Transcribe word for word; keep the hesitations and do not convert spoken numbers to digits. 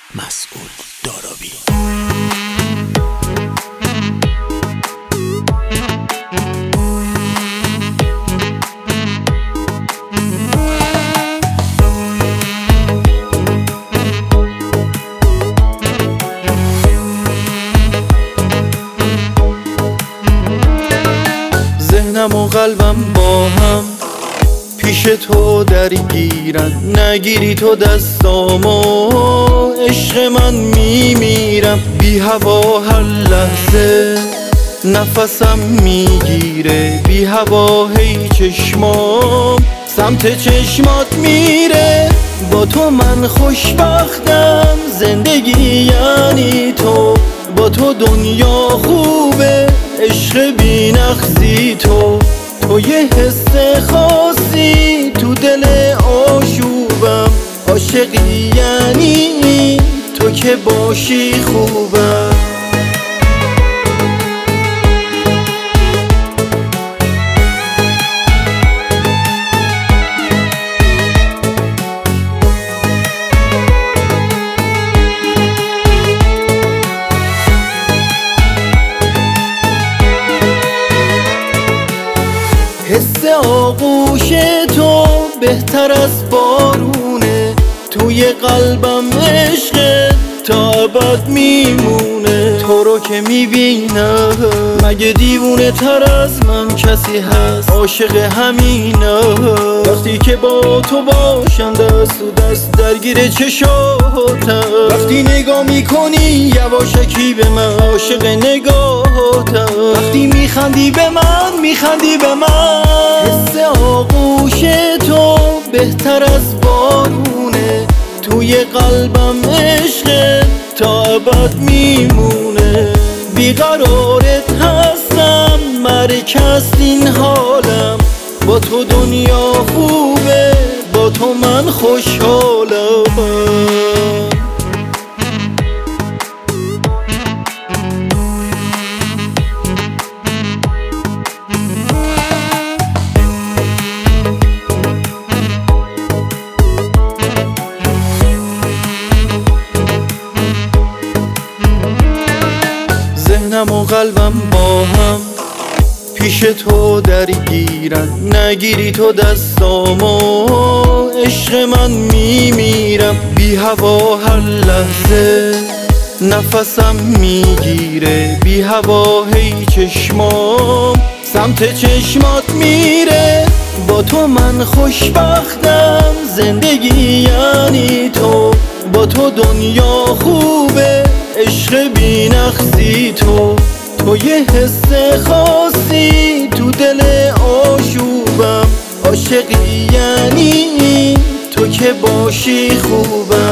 مسئول دارابی. ذهنم و قلبم با هم پیش تو درگیرن، نگیری تو دستامو عشق من میمیرم. بی هوا هر لحظه نفسم میگیره، بی هوا هی چشمام سمت چشمات میره. با تو من خوشبختم، زندگی یعنی تو، با تو دنیا خوبه، عشق بی نقصی تو. تو یه حس خاصی تو دل آشوبم، عاشقی یعنی تو که باشی خوبم. حس آغوش تو بهتر از بارونه، توی قلبم عشق تا ابد میمونه. تو رو که میبینم مگه دیوونه تر از من کسی هست؟ عاشق همینم وقتی که با تو باشم، دست و دست درگیر چشاتم. وقتی نگاه میکنی یواشکی به من، عاشق نگاهاتم. وقتی میخندی به من میخندی به من. حس آغوش تو بهتر از بارونه، توی قلبم عشق تا ابد میمونه. بیقرارت هستم، مرکز این حالم، با تو دنیا خوبه، با تو من خوشحالم. ذهنم و قلبم با هم پیش تو درگیرن، نگیری تو دستامو عشق من میمیرم. بی هوا هر لحظه نفسم میگیره، بی هوا هی چشمام سمت چشمات میره. با تو من خوشبختم، زندگی یعنی تو، با تو دنیا خوبه، عشق بی نقصی تو. تو یه حس خاصی تو دل آشوبم، عاشقی یعنی تو که باشی خوبم.